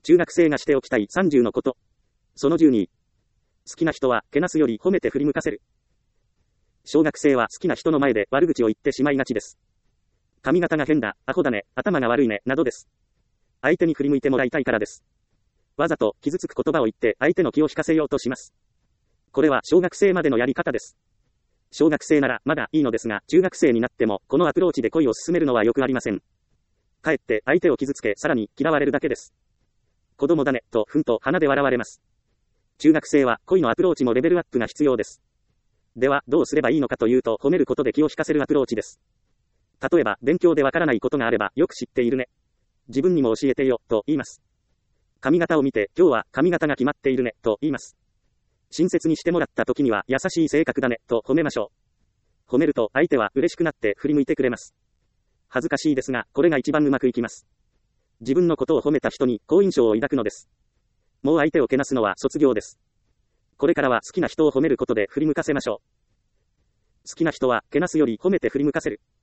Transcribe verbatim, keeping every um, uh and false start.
中学生がしておきたいさんじゅうのこと。そのじゅうに。好きな人は、けなすより褒めて振り向かせる。小学生は好きな人の前で悪口を言ってしまいがちです。髪型が変だ、アホだね、頭が悪いね、などです。相手に振り向いてもらいたいからです。わざと傷つく言葉を言って相手の気を引かせようとします。これは小学生までのやり方です。小学生ならまだいいのですが、中学生になってもこのアプローチで恋を進めるのはよくありません。かえって相手を傷つけ、さらに嫌われるだけです。子供だね、とふんと鼻で笑われます。中学生は恋のアプローチもレベルアップが必要です。では、どうすればいいのかというと、褒めることで気を引かせるアプローチです。例えば、勉強でわからないことがあれば、よく知っているね。自分にも教えてよ、と言います。髪型を見て、今日は髪型が決まっているね、と言います。親切にしてもらった時には、優しい性格だね、と褒めましょう。褒めると、相手は嬉しくなって振り向いてくれます。恥ずかしいですが、これが一番うまくいきます。自分のことを褒めた人に好印象を抱くのです。もう相手をけなすのは卒業です。これからは好きな人を褒めることで振り向かせましょう。好きな人はけなすより褒めて振り向かせる。